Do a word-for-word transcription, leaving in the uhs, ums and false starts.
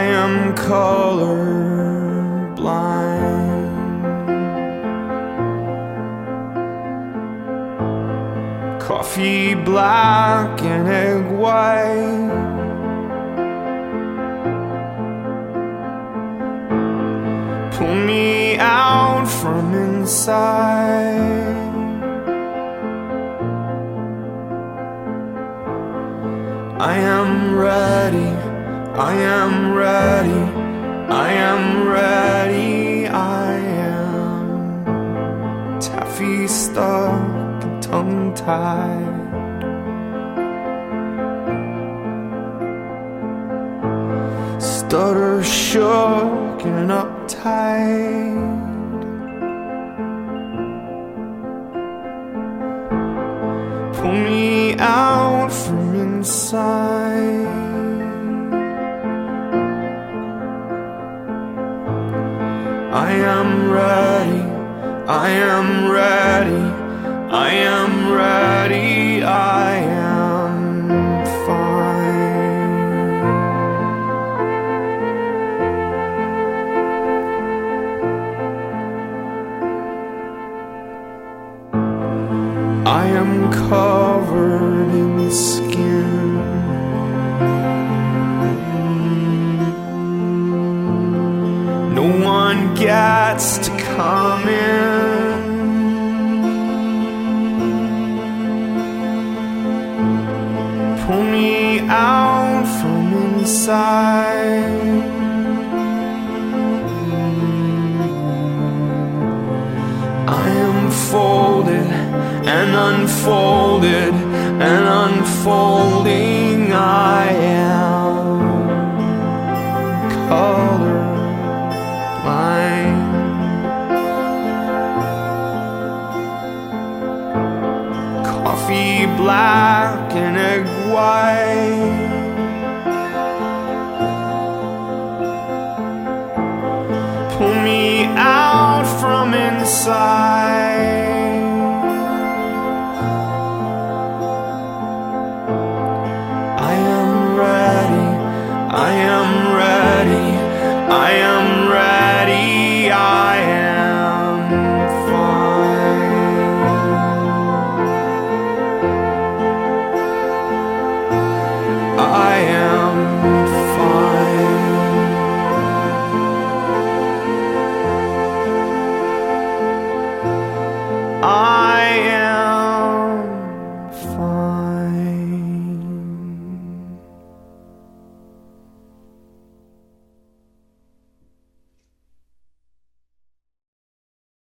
I am color blind. Coffee black and egg white, pull me out from inside. I am ready, I am ready, I am ready, I am taffy stuck and tongue-tied. Stutter shook and uptight. Pull me out from inside. I am ready, I am ready, I am ready, I am fine. I am covered in skin. No one gets to come in. Pull me out from inside. I am folded and unfolded and unfolding. I am color blind. Coffee black and egg white, pull me out from inside.